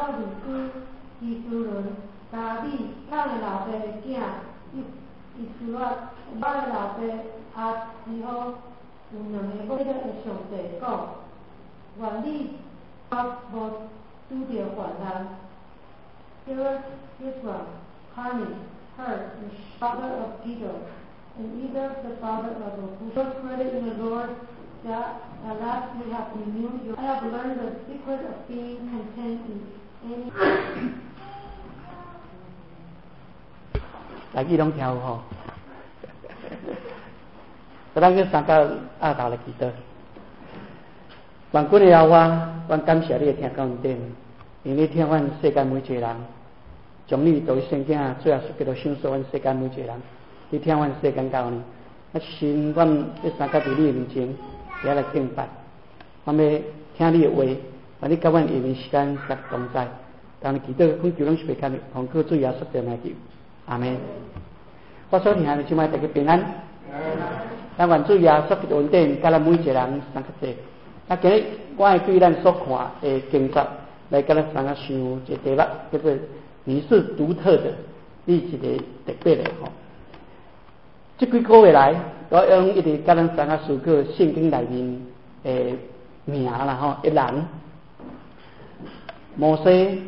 入居基督伦，加比咱的老爸的囝伊斯拉，我的老爸阿西欧有两个某个的上帝讲，愿你无拄着患难。Here Israel, Harmony, Hur, the father of Gideon, and either the father of the first credit in the Lord that at last we have renewed your. I have learned the secret of being content in any. 来，伊拢听有吼。咱去参加阿头来祈祷。万军的后我感谢你的听讲点，因为你听阮世间每一个人，将你作为圣经最后是叫做享受阮世间每一个人。你听阮世间教呢，神阮要参加伫你的面前，也来敬拜。我们听你的话，把你甲阮下面时间甲同在，当祈祷恳求拢是袂堪的，奉靠主耶稣的名求，阿门。我所听的，即摆大家平安。但愿主耶稣的恩典，甲咱每一个人相克济。今日我会对咱所看的经节来甲咱三个想一个题目，叫做“你是独特的”，你一个特别的吼。这几个月来，我用一直甲咱三个思考圣经内面的名啦吼，一人摩西、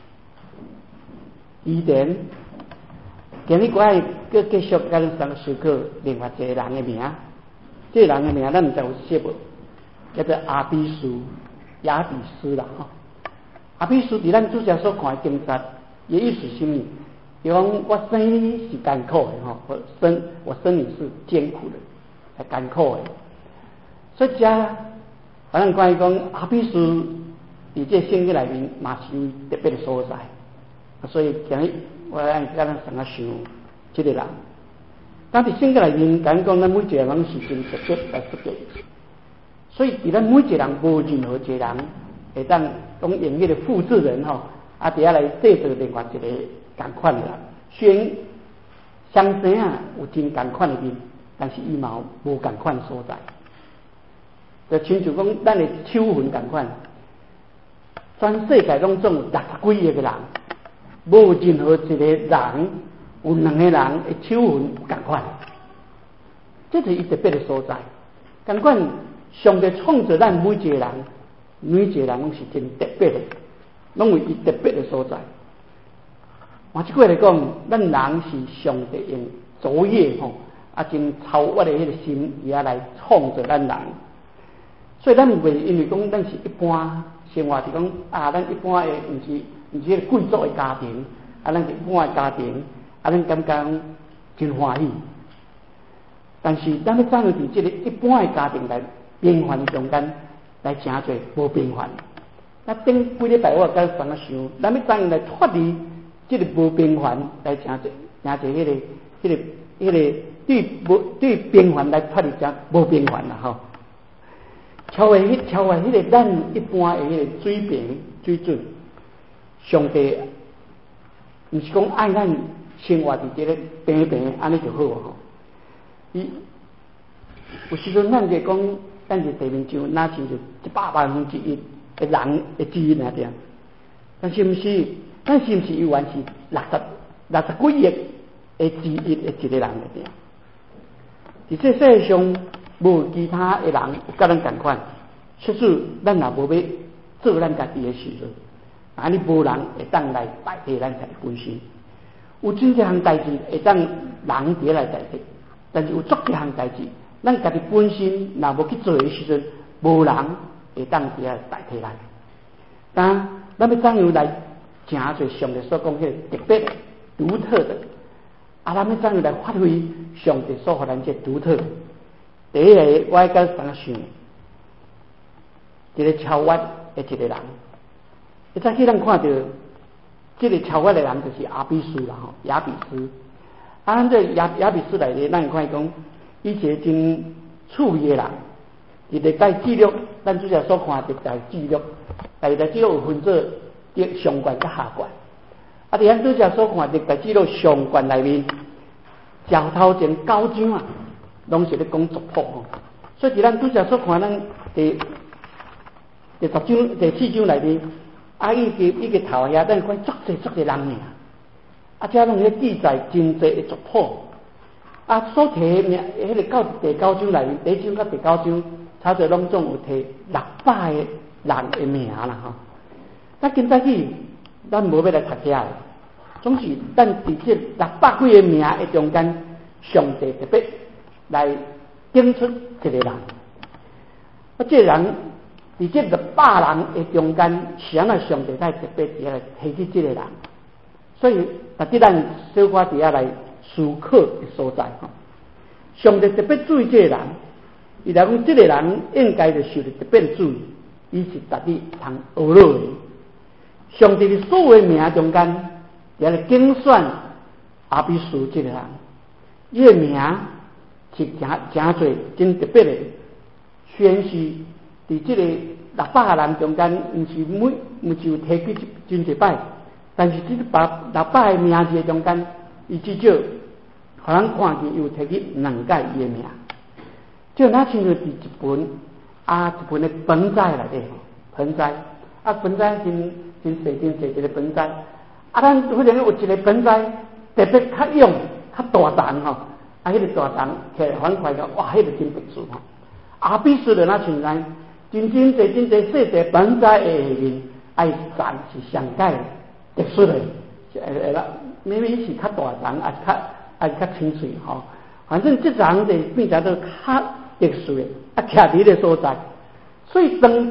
伊甸。今日我会继续甲咱三个思考另外一个人的名。这个人的名咱毋知有写无？叫做阿比斯、亚比斯啦吼。阿比斯伫咱主教所看的经节，伊意思是什么？伊讲我生你是艰苦的吼，我生你是艰苦的，是艰苦的。所以反正关于讲阿比斯伫这圣经内面嘛是有特别的所在，所以今日我按甲咱三个想这个人。但伫圣经内面讲咱每一个人是真特别来特别。所以，伫咱每一个人无任何一个人会当讲用迄个复制人吼，伫遐来制造另外一个共款的人。虽然相生有真共款的面，但是伊嘛无共款的所在。就亲像讲咱的手痕共款，全世界拢总有60几个人，无任何一个人有两个人的手痕共款，这是伊特别的所在。共款。上帝创造咱每一个人，每一个人拢是真特别的，拢有伊特别的所在。换一句来讲，咱人是上帝用卓越吼真超越的迄个心也来创造咱人。所以咱袂因为讲咱是一般生活，是讲咱一般的毋是迄个贵族的家庭，咱是一般的家庭，咱感觉真欢喜。但是咱要站入伫这个一般的家庭来。平凡中间来诚侪无平凡。顶几礼拜我甲三个想，咱要怎样来脱离这个无平凡，来诚侪迄个对平凡来脱离遮无平凡啦吼。超越迄个咱一般的迄个水平水准，上帝毋是讲爱咱生活伫这个平安尼就好吼。有时阵咱就讲。咱是地面上哪像就100%的人的基因那点，但是毋是，咱是毋是依然是60几亿的基因的一个人那点？伫这世界上无其他的人有甲咱同款，即使咱也无要做咱家己的时阵，你无人会当来代替咱家己本身。有真侪项代志会当人伫来代替，但是有足几项代志。咱家己本身若无去做的时阵，无人会当伫遐代替咱。咱要怎样来诚侪上帝所讲迄个特别的、独特的？咱要怎样来发挥上帝所予咱这独特的？第一个，我甲三个想，一个超越的一个人。一早起咱看到这个超越的人就是阿比斯啦吼，亚比斯。咱这亚比斯内底，咱看讲。伊一个真趣味的人，伫历代记录，咱主要所看历代记录，历代记录有分做上卷甲下卷。伫咱主要所看历代记录上卷内面，照头前9章拢是咧讲族谱吼。所以伫咱主要所看咱第10章、第4章内面， 伊个头遐，咱看足侪人名，遮拢咧记载真侪的族谱，所提名，迄个到第9章内面，第1章到第9章，差不多拢总有提600个人的名啦吼。咱今早起，咱无要来读遮个，总是咱伫这600几个名的中间，上帝特别来点出一个人。这个人伫这600人的中间，是安怎上帝在特别伫遐来提起这个人？所以，值得咱小可伫遐来思考的所在吼。上帝特别注意这个人，伊来讲这个人应该就受到特别注意，伊是值得通学落的。上帝的所有的名中间，伫遐来竞选阿比斯这个人，伊的名是真侪真特别的。虽然是伫这个600个人中间，毋是有提起真侪摆，但是这600个名字中间，伊至少互人看见有提起2届伊的名。就那亲像伫一本的盆栽内底，盆栽盆栽真细一个盆栽，咱忽然有一个盆栽特别较勇较大丛吼，迄个大丛起来反快个，哇，迄个真特殊吼。阿比斯就那像咱真侪细个盆栽的下面，爱丛是上界特殊的，明明是较大丛，较清脆吼。反正这丛就变成都较特殊的，徛伫个所在。所以当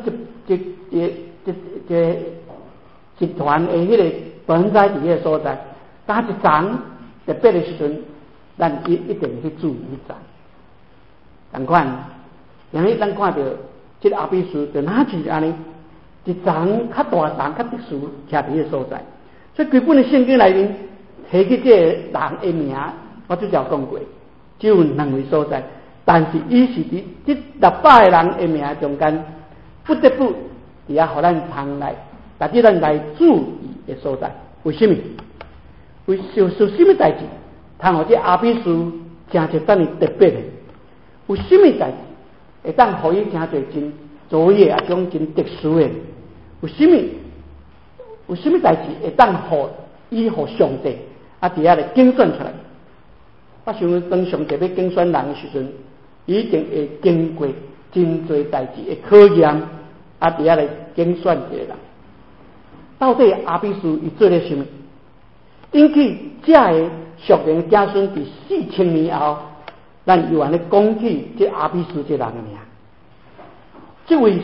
一团的迄个盆栽伫迄个所在，当一丛特别的时阵，咱一定去注意迄丛。同款。因为咱看到这个阿比斯，就哪像安尼，一丛较大丛、较特殊，徛伫个所在。所以基本的圣经内面提起这个人的名，我拄则讲过，只有2位所在，但是伊是伫这600个人的名中间，不得不伫遐互咱通来，值得咱来注意的所在。为什么？为什么代志？通互这阿比斯真侪等于特别的？有什么代志？会当互伊真侪真卓越啊，种真特殊的，有什么代志会当互伊互上帝伫遐来竞选出来？我想当上帝要竞选人的时阵，一定会经过真侪代志的考验，伫遐来竞选一个人。到底阿比斯伊做了什么？引起这个属灵的子孙伫4000年后。咱又安尼讲起这阿比斯这人的名，这位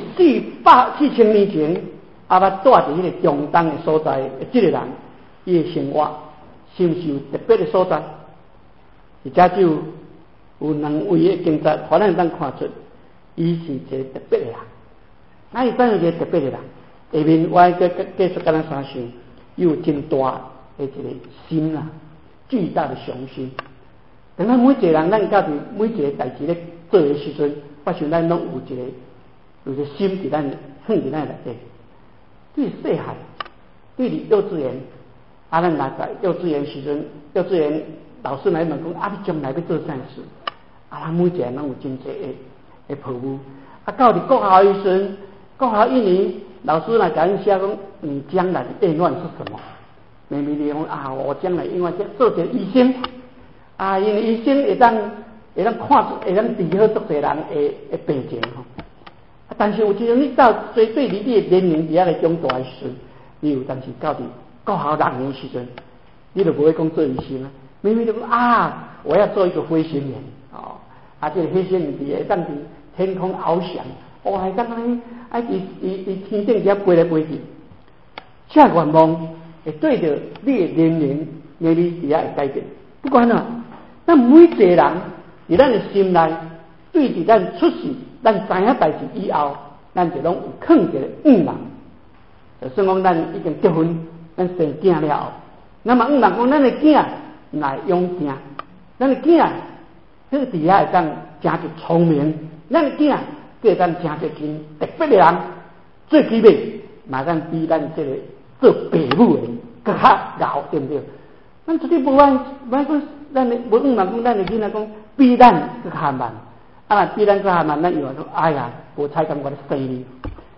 4000年前阿捌住伫迄个中东的所在的这个人，伊的生活是毋是有特别的所在？而且就有2位的经节，互咱当看出，伊是一个特别的人。那伊怎样一个特别的人？下面我继续跟咱三想，有真大的一个心啊，巨大的雄心。等咱每一个人，咱到伫每一个代志咧做的时阵，我想咱拢有一个心伫咱放伫咱内底。对细汉，对你幼稚园，咱若在幼稚园时阵，幼稚园老师来问讲，你将来要做啥事？咱每一个人拢有真侪的抱负。到伫国校的时阵，国校1年，老师来甲咱写讲，你将来的愿望是什么？明明你讲我将来愿望做一个医生。因为医生会当看出，会当治好足侪人的病情吼。但是有一阵你到对你的年龄伫遐来长大的时阵，你有当时到伫国校6年的时阵，你就不会讲做医生啊。明明就讲我要做一个飞行员哦，这个飞行员会当伫天空翱翔，会当安尼伫天顶遐飞来飞去。这愿望会对着你的年龄伫遐会改变。不管啊。咱每一个人伫咱的心内，对伫咱出世、咱知影代志以后，咱就拢有放一个愿望。就算讲咱已经结婚，咱生囝了后，那么愿望讲咱的囝来养囝，咱的囝迄个伫遐会当真就聪明，咱的囝会当真就真特别的人，最起码嘛咱比咱这个做爸母的更较牛，对不对？咱绝对不讲咱的无愿望讲，咱的囡仔讲比咱更较慢，若比咱更较慢，咱又话说，哎呀，无彩感我咧生你，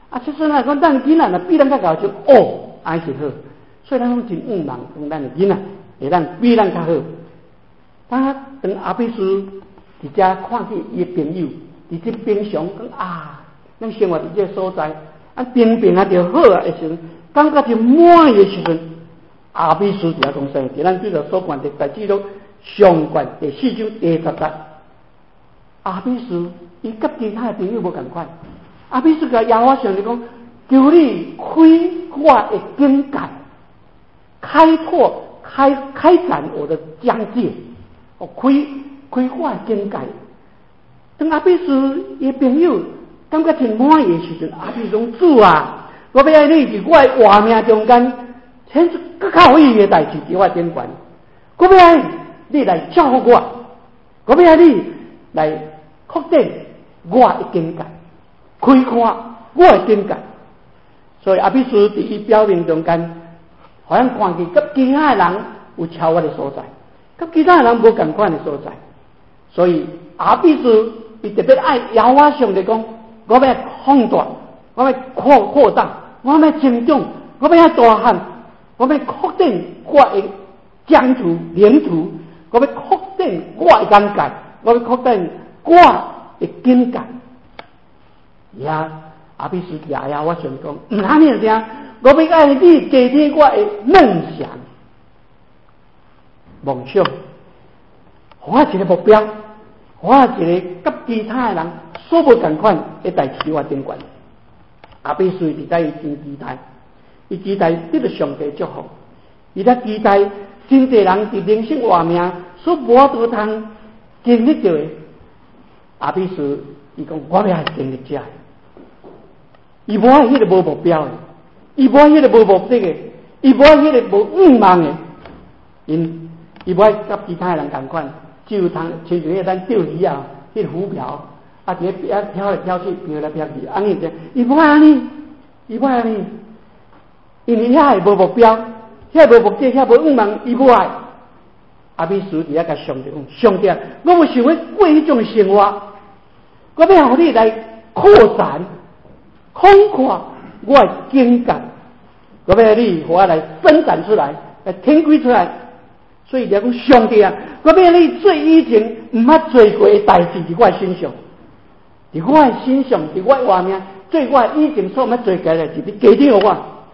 啊，即阵啊，讲咱囡仔若比咱较高就安是好，所以咱讲真愿望，讲咱的囡仔会咱比咱较好。当阿比斯伫遮看见伊的朋友，伫即平常讲咱生活伫这个所在，平平就好的时阵，感觉就满意的时阵，阿比斯就要讲说，伫咱这个所管的大记录上管第4章第10节，阿比斯伊甲其他的朋友无共款，阿比斯甲耶和华上帝讲，求你开我的境界，开展我的疆界，开我的境界。当阿比斯伊朋友感觉真满意的时阵，阿比斯讲主啊，我要爱你伫我的活命中间，显出更较有意义的代志伫我顶悬。我要爱你来照顾我要爱你来扩展我的境界，开阔我的境界。所以阿比斯伫伊表面中间，互咱看见甲其他的人有超越的所在，甲其他的人无共款的所在。所以阿比斯伊特别爱耶和华上帝讲，我要放大，我要扩大，我要增长，我要大汉，我要扩展我的疆土领土，我要扩展我的眼界，我要扩展我的境界。阿比斯耶和华上帝讲，唔通尔听，我要爱你加添我的梦想，我一个目标，我一个甲其他的人所无同款的代志我顶悬。阿比斯伫在伊真期待，伊期待得到上帝祝福，伊在期待真侪人伫人生活命所无法度通经历到的。阿比斯伊讲，我要经历这，伊无爱迄个无目标的，伊无爱迄个无目的的，伊无爱迄个无愿望的，伊无爱甲其他人共款，只有通亲像咱钓鱼啊，迄个浮苗伫遐飘来飘去，飘来飘去，安尼者，伊无爱安尼，因为遐个无目标，遐无目的，遐无愿望，伊无爱。阿比斯伫遐甲上帝讲，上帝，我无想要过迄种生活，我要互你来扩展、宽阔我的境界，我要你互我来伸展出来，来展开出来。所以就讲上帝啊，我要你做以前毋捌做过的代志伫我的身上，伫我的身上，伫我的活命，做我以前所毋捌做过的代志，你加添互我。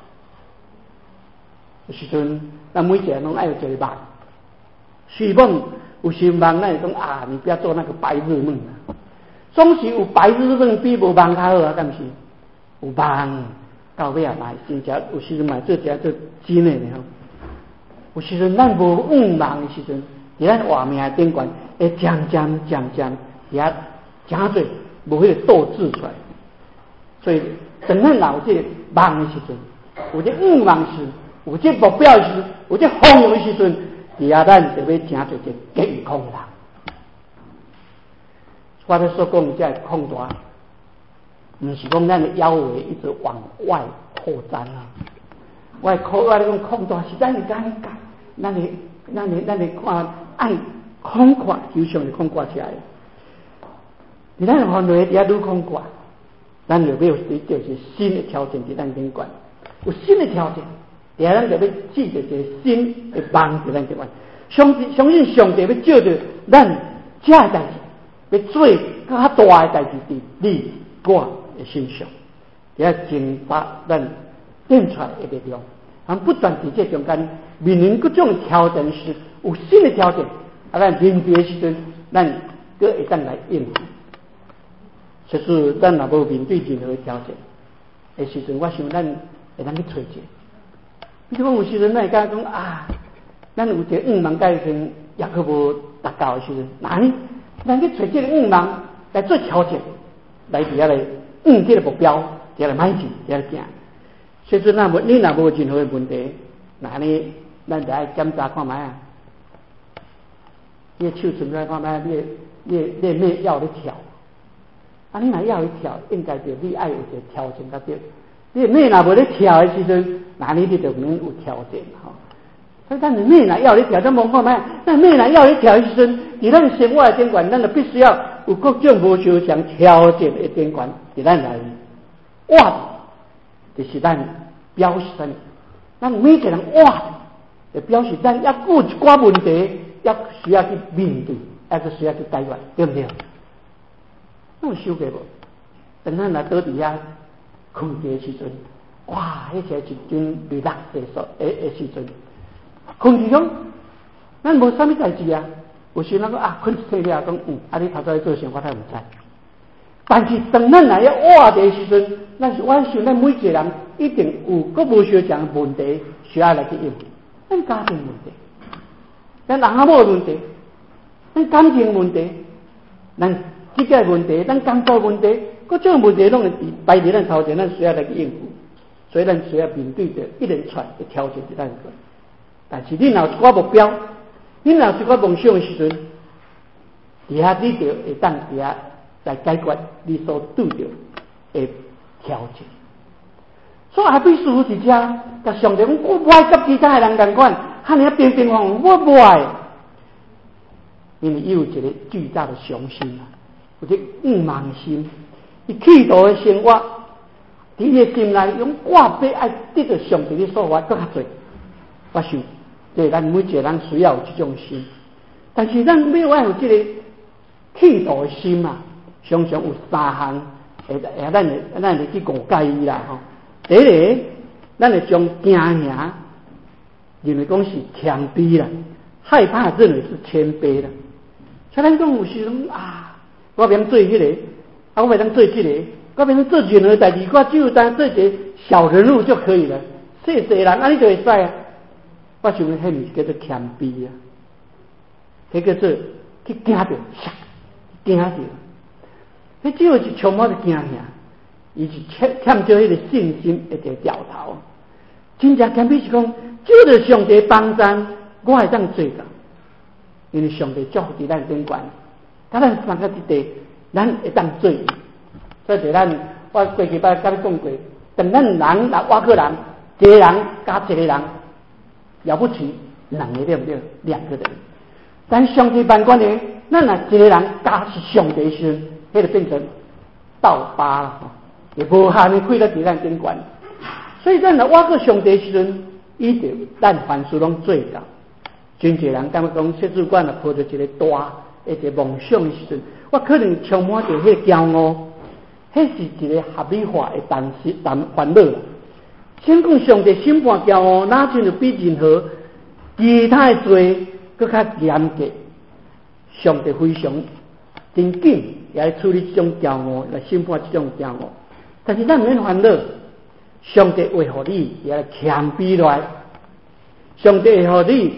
有时阵，咱每一个人拢爱有一个梦，许梦有时梦，咱会讲你不要做那个白日梦啊。总是有白日梦比无梦较好啊，敢是？有梦到尾啊，嘛真正有时阵嘛做真的呢。有时阵咱无愿望的时阵，伫咱活命顶悬，会渐渐伫遐诚侪无迄个斗志出来。所以等咱有这个梦的时阵，有这愿望时，有这目标时，有这方向的时阵，伫遐咱就要诚侪这健康啦。我咧所讲这扩大，毋是讲咱的腰围一直往外扩展啊。我咧讲扩大是咱的眼界。咱的看爱宽阔，就上是宽阔起来。伫咱的范围底下愈宽阔，咱就要就是新的条件伫咱顶悬，有新的条件，底下咱就要记着一个新的梦伫咱顶悬。相信上帝要照着咱这个代志，要做较大的代志伫你我的身上，底下激发咱变出来的力量。不断伫这中间面临各种挑战时，有新的挑战，咱面对的时阵，咱搁会当来应付。就是咱若无面对任何的挑战的时阵，我想咱会当去找一个。比如讲有时阵咱会讲咱有一个愿望，甲先也可无达到的时阵，咱去找这个愿望来做挑战，来伫遐来这个目标，伫遐来迈进，伫遐来行。所以说，你若无任何的问题，那呢，咱就爱检查看卖啊。你的手伸出来看卖，你咩腰咧跳？你若腰咧跳，应该就你爱有一个条件才对。你咩若无咧跳的时阵，那你就免有条件吼。所以咱咩若腰咧跳，咱望看卖，咱咩若腰咧跳的时阵，伫咱生活的顶悬，咱就必须要有各种无相同条件的顶悬，伫咱来哇就是咱表示咱每一个人哇，就表示咱也有一寡问题，也需要去面对，也是需要去解决，对不对？有想过无？等咱来倒伫遐困觉的时阵，哇，迄个一阵relax的时阵，困去讲，咱无啥物代志啊。有时咱讲啊，困一醒了，讲你头先做啥，我才唔知。但是当咱来活的时阵，我想咱每一个人一定有个无相同的问题需要来去应付。咱家庭问题，咱人某的问题，咱感情问题，咱职业问题，咱工作问题，各种问题拢会摆伫咱头前，咱需要来去应付。所以咱需要面对着一连串的挑战伫咱个。但是你若有一寡目标，你若有一寡梦想的时阵，伫遐你就会当伫遐来解决你所拄着的挑战。所以阿比师傅是遮，甲上帝讲：我不爱甲其他的人共款，哈你啊平平凡凡，我不爱。因为伊有一个巨大的雄心啊，有一个五芒心，伊企图的生活，伫伊的心内用我要爱得到上帝的所法更较多。我想，对咱每一个人需要有这种心，但是咱要爱有这个企图的心啊，常常有三项，咱会去误解伊啦吼。第一个，咱会将惊吓认为讲是谦卑啦，害怕认为是谦卑啦。像咱讲有时讲啊，我免做迄个，我袂当做这个，我免做任何代志，我只有当做一个小人物就可以了。细人安尼就会使啊。我想迄毋是叫做谦卑啊，迄叫做去惊着，惊着。迄只有是充满着惊吓。伊是欠少迄个信心，一直掉头。真正谦卑是讲，借着上帝帮助，我会当做到，因为上帝祝福伫咱顶悬，甲咱三个一地，咱会当做。所以就我过去捌甲你讲过，当咱人若挖个人，一个人加一个人，了不起，两个对不对？两个人。但上帝办管的，咱若一个人加是上帝时，迄就变成倒八了。也无限的亏了伫咱顶悬，所以咱若挖个上帝时阵，伊就咱凡事拢做到。真侪人感觉讲，设主管若抱着一个大一个梦想的时阵，我可能充满着迄个骄傲，迄是一个合理化的烦恼。先讲上帝审判骄傲，哪真就比任何其他的罪更较严格。上帝非常真紧也来处理这种骄傲，来审判这种骄傲。但是咱免烦恼，上帝会互你也来谦卑落来，上帝会互你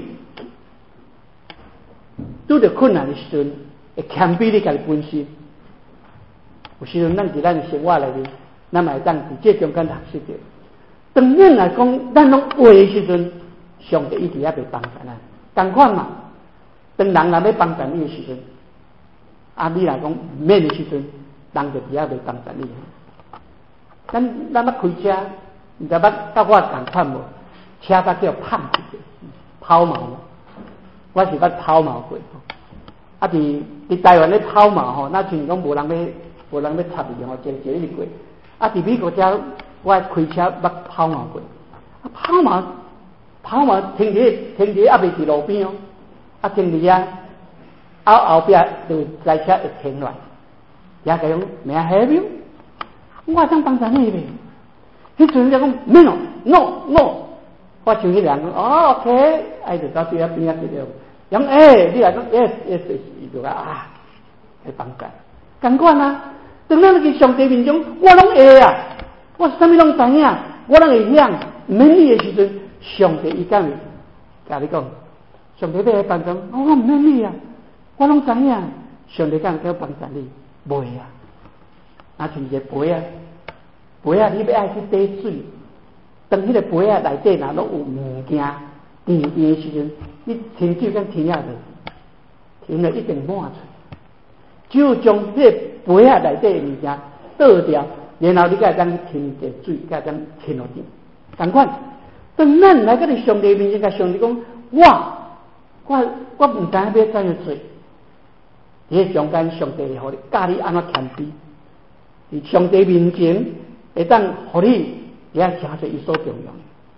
拄着困难的时阵，会谦卑你家己本身。有时阵咱伫咱的生活内面，咱嘛会当伫这中间学习着。当咱来讲，咱拢会的时阵，上帝一直也袂帮助咱。同款嘛，当人若要帮助你的时阵，你来讲唔免的时阵，人就伫遐袂帮助你。咱捌开车，毋知捌甲我同款无？车甲叫胖子的，抛锚。我是捌抛锚过。伫台湾咧抛锚吼，那像讲无人要插伊吼，一个日过。伫美国遮，我开车捌抛锚过。抛锚停伫也袂伫路边哦，停伫遐，后壁就来车会停落来，也甲讲名 help you。我当帮助你呗，迄阵就讲免哦 ，no， 我像迄人讲，OK， 就到对边啊对了，讲你来讲伊就讲去帮助，同款啊，当咱去上帝面中，我拢会啊，我啥物拢知影，我拢会晓，唔免你的时阵，上帝伊敢会甲你讲，上帝要来帮助，我唔免你啊，我拢知影，上帝敢会帮助你，袂啊。像一个杯啊，你要爱去滴水，当迄个杯啊内底若拢有物件甜的时阵，你停酒跟停下来，停了一定满出，只有将迄个杯啊内底的物件倒掉，然后你才会当停一水，才会当停落去。同款，当咱来到你上帝面前，甲上帝讲，我唔知影要怎样做，伫中间上帝会互你教你安怎谦卑。伫上帝面前，会当互你遐诚侪伊所重用。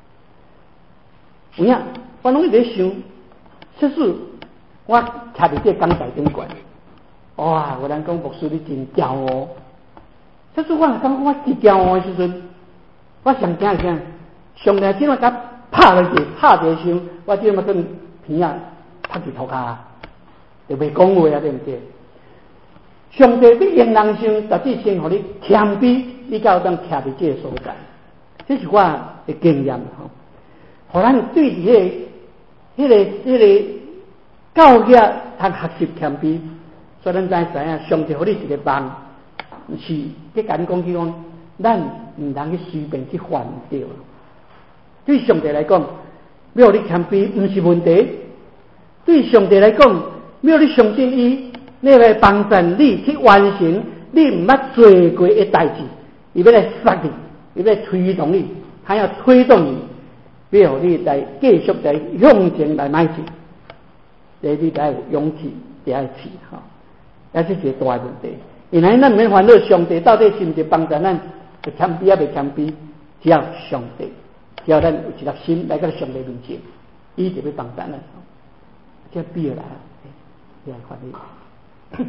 有影，我拢一直想，即使我徛伫这讲台顶悬，哇！有人讲牧师你真骄傲，即使我感觉我真骄傲的时阵，我上惊是啥？上帝即摆甲拍落去，拍一声，我即摆跟鼻啊拍伫涂骹，就袂讲话啊，对毋对？上帝必用人生，实际先互你谦卑，你才有当徛伫这个所在。这是我的经验吼。互咱对伫迄个教育通学习谦卑，所以咱知影，上帝互你一个梦，是去甲你讲去讲，咱毋通去随便去犯掉。对上帝来讲，要互你谦卑毋是问题。对上帝来讲，要你相信伊，你来帮助你去完成你毋捌做过的代志，伊要来杀你，伊要来推动你，他要推动你。要互你来继续来向前来迈进，你才有勇气，才会去吼。这是一个大问题。因为咱免烦恼上帝到底是毋是帮助咱，是谦卑也未谦卑，只要上帝，只要咱有一颗心来到上帝面前，伊就要帮助咱。这必要来，这样烦恼。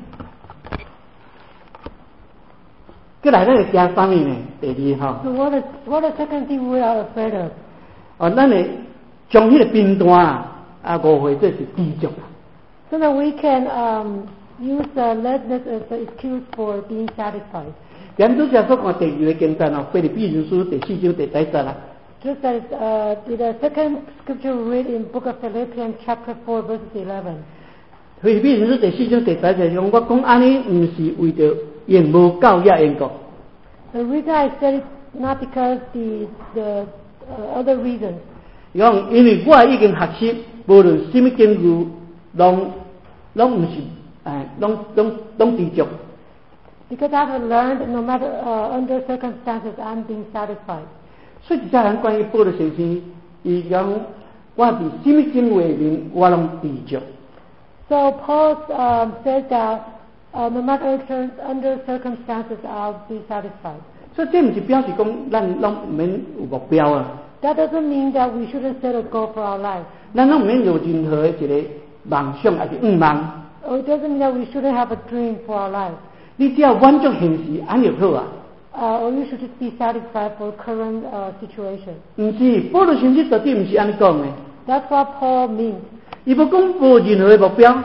再来，咱会惊啥物呢？第二吼。 So what the second thing we are afraid of? 咱会将迄个兵单误会，这是知足。 So that we can use laziness as an excuse for being satisfied. 咱拄则所看第二个经章哦，腓立比人书第4章第11啦。 Just as the second scripture we read in book of Philippians chapter 4 verses 11. 腓立比人书第4章第11讲，我讲安尼毋是为着用无教育因果。 The reason I said it not because the other reasons. 讲因为我已经学习，无论什么经句，拢毋是拢知足。 Because I've learned, no matter under circumstances, I'm being satisfied. 所以，这人关于保罗先生，伊讲我伫什么经话面，我拢知足。 So Paul says that no matter under circumstances, I'll be satisfied. 所以这毋是表示讲咱拢毋免有目标啊。 That doesn't mean that we shouldn't set a goal for our life. 咱拢毋免有任何一个梦想，还是愿望。 It doesn't mean that we shouldn't have a dream for our life. 你只要满足现实，安就好啊。 Or you should just be satisfied for current situation. 毋是，保罗先生绝对毋是安尼讲的。 That's what Paul means. 伊无讲无任何的目标。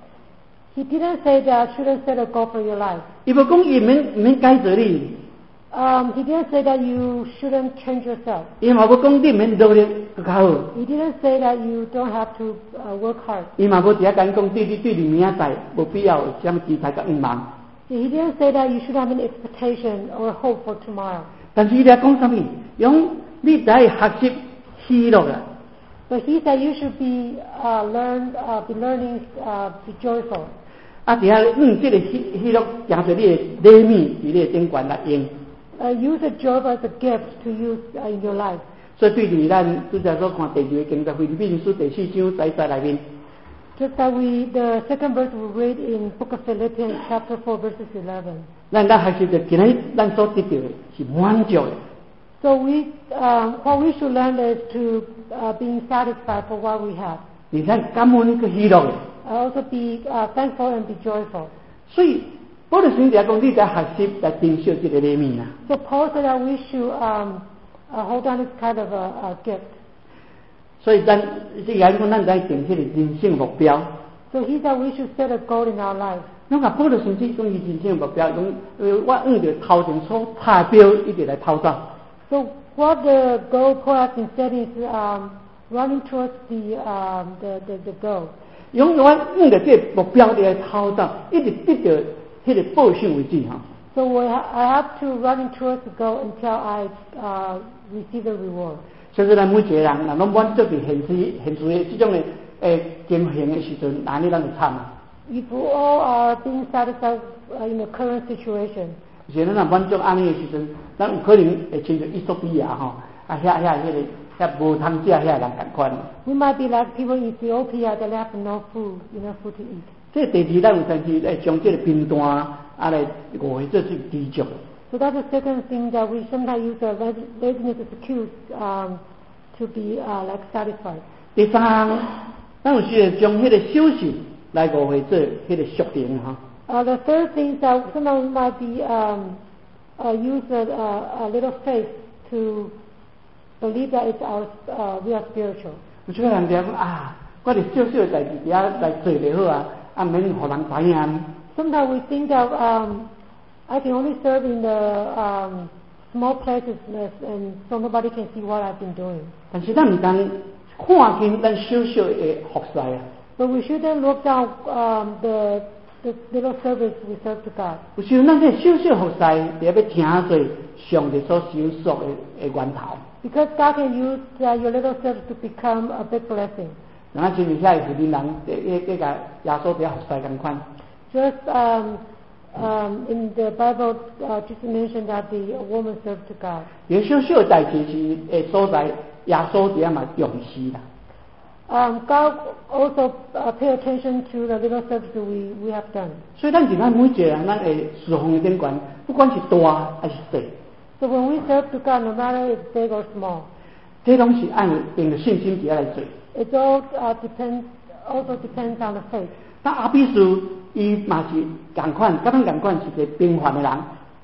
He didn't say that shouldn't set a goal for your life. 伊无讲伊毋免改造你。 He didn't say that you shouldn't change yourself. 伊嘛无讲你毋免努力更较好。 He didn't say that you don't have to work hard. 伊嘛无伫遐讲对你明仔载无必要有啥物期待甲愿望。 He didn't say that you should have an expectation or hope for tomorrow. 但是伊来讲啥物？讲你在学习喜乐啊。 But he said you should be learning, be joyful. 伫遐这个喜乐，行做你的礼物，伫你的顶悬来用。 Use the joy as a gift to use in your life. 所以对于咱拄则所看第二个经在腓立比书第4章11内面。 Just that the second verse we read in book of Philippians chapter 4 verses 11. 咱学习着今日咱所得到的是满足的。 So what we should learn is to being satisfied for what we have. 而咱感恩去喜乐的。 Also be thankful and be joyful. 所以保罗先生讲，你在学习来珍惜这个礼物啊。 So Paul said that we should hold on this kind of a gift. 所以咱这个讲，咱在定这个人生目标。 So he said we should set a goal in our life. 那个保罗先生讲，伊人生目标，讲我按照头前所查标一直来跑走。 So what the goal Paul has been setting is running towards the goal. 用我按照这目标来跑走，一直得到迄个报酬为止哈。 So I have to running towards the goal until I receive the reward. 所以咱每一个人，若拢满足伫现实的这种的经营的时阵，那你咱就惨啊。 If we all are being satisfied in the current situation. 是咱若满足安尼的时阵，咱有可能会亲像伊索比亚吼，遐无通食遐人共款。 We might be like people in Ethiopia that have no food to eat. 这第二，咱有当时来将这个兵单来误会，这是知足。 So that's the second thing that we sometimes use laziness as excuse to be like satisfied. 第三项，咱有时会将迄个小事来误会做迄个属灵哈。 The third thing is that sometimes we might be use a little faith to believe that it's we are spiritual. 有些人讲啊，我哋小小嘅代志底下来做就好啊，啊免互人知影。 Sometimes we think that I can only serve in the small places and so nobody can see what I've been doing. 但是咱唔当看见咱小小嘅服侍啊。 But we shouldn't look down the little service we serve to God. 有时咱这小小服侍，就要听做上帝所收束嘅源头。 Because God can use your little service to become a big blessing. 然后真係遐是人迄個耶穌啲服侍咁款。 Just in the Bible, Jesus mentioned that the woman served to God. 有小小嘅代志是會所在耶穌啲嘛重視啦。 God also pay attention to the little service we have done. 所以咱是咱每一個人，咱會侍奉嘅頂管，不管是大還是細。 So when we serve to God, no matter if big or small, 這攏是按憑着信心底下來做。 it all also depends on the faith. 但阿比斯伊嘛是同款，甲咱同款是一個平凡嘅人。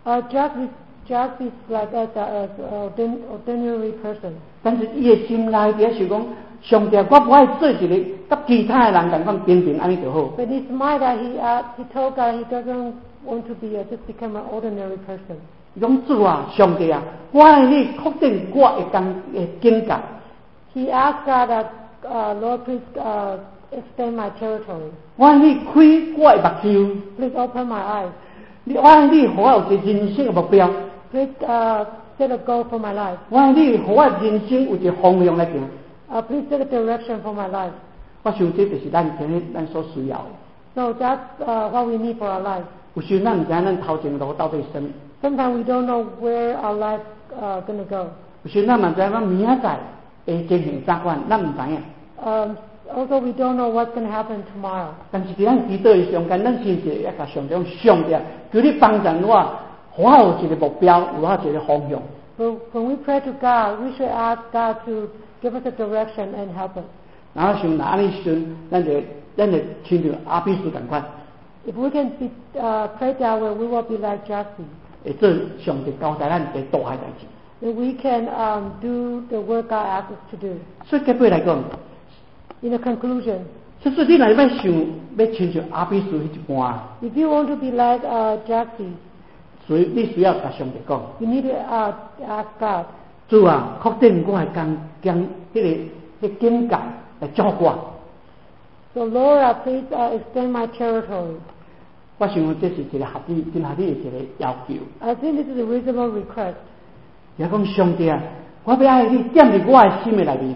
Just is like us as an ordinary person. 但是伊嘅心內底是講，上帝，我不愛做一個甲其他嘅人同款平平安尼就好。 But his mind that he told God he doesn't want to be just become an ordinary person. 講主啊，上帝啊，我愛你確定我會境界。 He asked God that, Lord, please extend my territory. 我愛你開我嘅目睭。 Please open my eyes. 我愛你，互我有一個人生嘅目標。 Please set a goal for my life. 我愛你，互我人生有一個方向來行。 Please set a direction for my life. 我想這就是咱今日咱所需要嘅。 So that's what we need for our life. 有時咱唔知咱頭前路到底什麼。 Sometimes we don't know where our life gonna go. 有時咱唔知咱明仔載會進行啥款，咱唔知影。 Also, we don't know what's gonna happen tomorrow. 但是喺咱祈禱嘅上間，咱先至一個上帝，上帝，求你幫助我，互我有一個目標，有我一個方向。 But when we pray to God, we should ask God to give us a direction and help us. 然後想哪裡時陣，咱就親像阿比斯同款。 If we can pray that way, we will be like Jesse. 會做上帝交代咱一個大嘅代志。 That we can do the work God asks us to do. 所以結尾來講。 In a conclusion, 所以你若要想要親像阿比斯迄一般 if you want to be like Jesse, 所以你需要甲上帝講， you need to ask God. 主啊，確定我係將迄個境界來照顧。 So Lord, please extend my territory. 我想這是一個真合理嘅一個要求。 I think this is a reasonable request. 也講上帝啊，我要愛你踮入我嘅心嘅內面。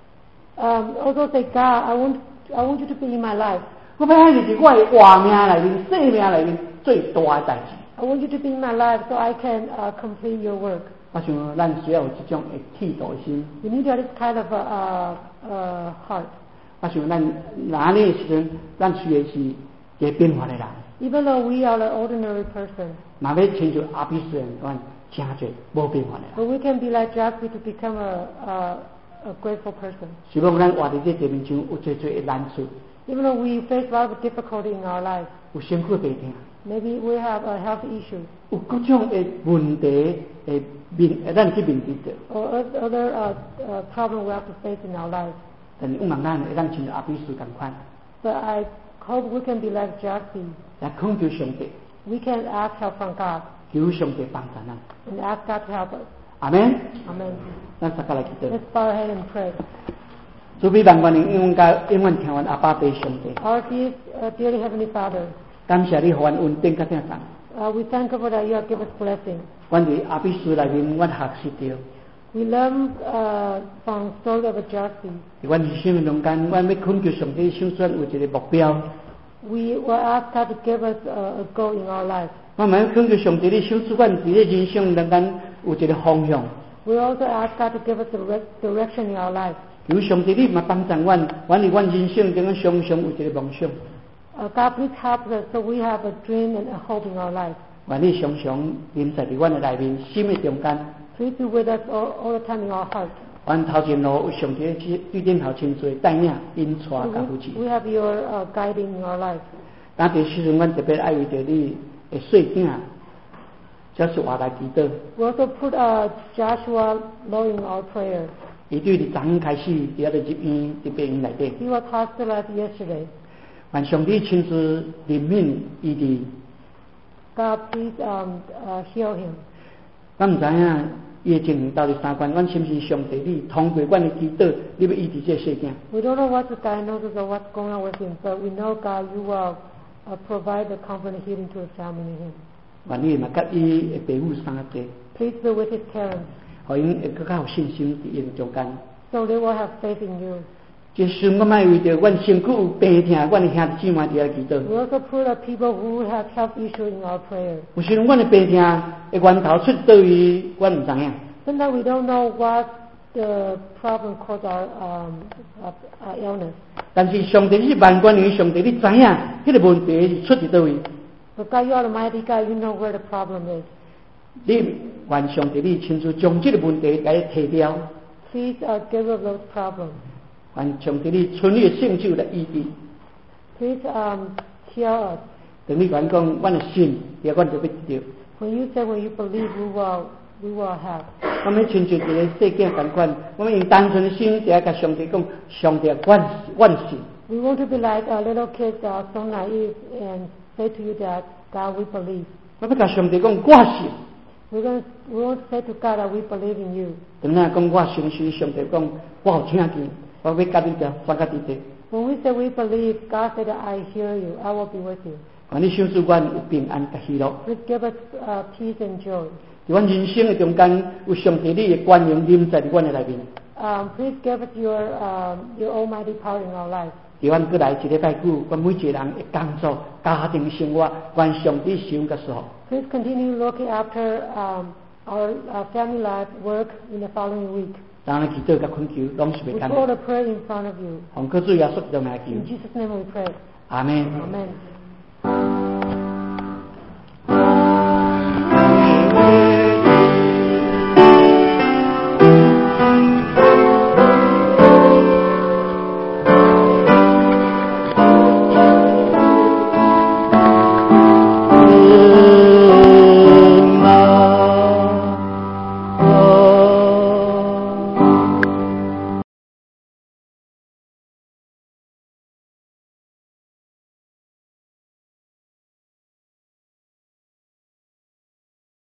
Also say, God, I want you to be in my life. 我要愛你喺我嘅活命內面、生命內面最大嘅代志。 I want you to be in my life so I can complete your work. 我想咱需要有這種嘅氣度心。 You need to have this kind of heart. 我想咱哪裡時陣，咱需要是一個變化嘅人。 Even though we are an ordinary person, 若要親像阿比斯人講，真濟無變化嘅人。 but we can be like Jesse to become a grateful person. 希望咱活喺這地面上有最嘅難處。 Even though we face a lot of difficulty in our life, 有身軀病痛， maybe we have a health issue 有各種嘅問題咱去面對着。 or other problem we have to face in our life. 但係我問咱，咱親像阿比斯咁款， But I hope we can be like Jesse. 來懇求上帝， We can ask help from God 求上帝幫助咱。 and ask God to help us. 阿們， Amen. 咱大家來祈禱。 Let's bow our head and pray. 主俾萬萬人永遠聽完阿爸對上帝， Our dearly Heavenly Father, 感謝你給我穩定嘅聽上。 we thank you for that you have given us blessing. 關於阿比斯內面，我學習到， We learn from story of Jesse. 我人生中間，我要懇求上帝，想選有一個目標。 We will ask God to give us a goal in our life. 我們懇求上帝，你想主管自己人生中間有一個方向。 We also ask God to give us a direction in our life. 求上帝你嘛幫助我哋人生中間常常有一個夢想。 God, please help us so we have a dream and a hope in our life. 愿你常常临在伫阮的内面，心的中间。 Please be with us all the time in our hearts. 阮头前路有上帝对顶头真侪带领引带甲扶持。 We have your guiding in our life. 咱第时阵，阮特别爱为着你的细囝，这是话来祈祷。 We also put Joshua Low in our prayer. 伊对你昨昏开始伫遐个入院伫病院内底。 He was hospitalized yesterday. 愿上帝亲自怜悯伊治。 God, please heal him. 咱毋知影伊的情形到底三关，阮是毋是上帝你通过阮的祈祷，你要医治这细囝？ We don't know what's the diagnosis or what's going on with him, but we know God, you will provide the comfort and healing to his family and him. 愿你嘛甲伊的父母相济。 Please be with his parents. 互因会更较有信心伫因中间。 So they will have faith in you. 即时我莫为着阮身躯有病痛，阮的兄弟姊妹伫遐祈祷。 We also put people who have health issues in our prayer. 有时阮的病痛的源头出倒于阮毋知影。 Sometimes we don't know what the problem caused our illness. 但是上帝是万管的上帝，你知影迄个问题是出伫倒位。 But God, you are the mighty God. You know where the problem is. 你愿上帝你亲自将这个问题甲伊摕掉。 Please get rid of those problems. 愿上帝你存你的圣手来医治。 Please heal us. 等你讲，阮的心，也阮就要得到。 When you say when you believe, we will have. 我们亲像一个细囝同款，我们用单纯的心，就要甲上帝讲，上帝万信。 We want to be like little kids, so naive, and say to you that God, we believe. 我要甲上帝讲，我信。 We won't say to God that we believe in you. 等下讲我信时，上帝讲我有听见，我要甲你讲，我甲你讲。 When we say we believe, God said that I hear you, I will be with you. 愿你享受阮有平安甲喜乐。 Please give us peace and joy. 伫阮人生的中间，有上帝你的光荣临在伫阮的内面。 Please give us your almighty power in our life. 伫阮过来一礼拜久，阮每一个人的工作、家庭生活，愿上帝使用甲所。 Please continue looking after our family life, work in the following week. 当然祈祷甲恳求，拢是袂干。 We put a prayer in front of you. 奉靠主耶稣基督名求。 In Jesus' name we pray. 阿门。 Amen.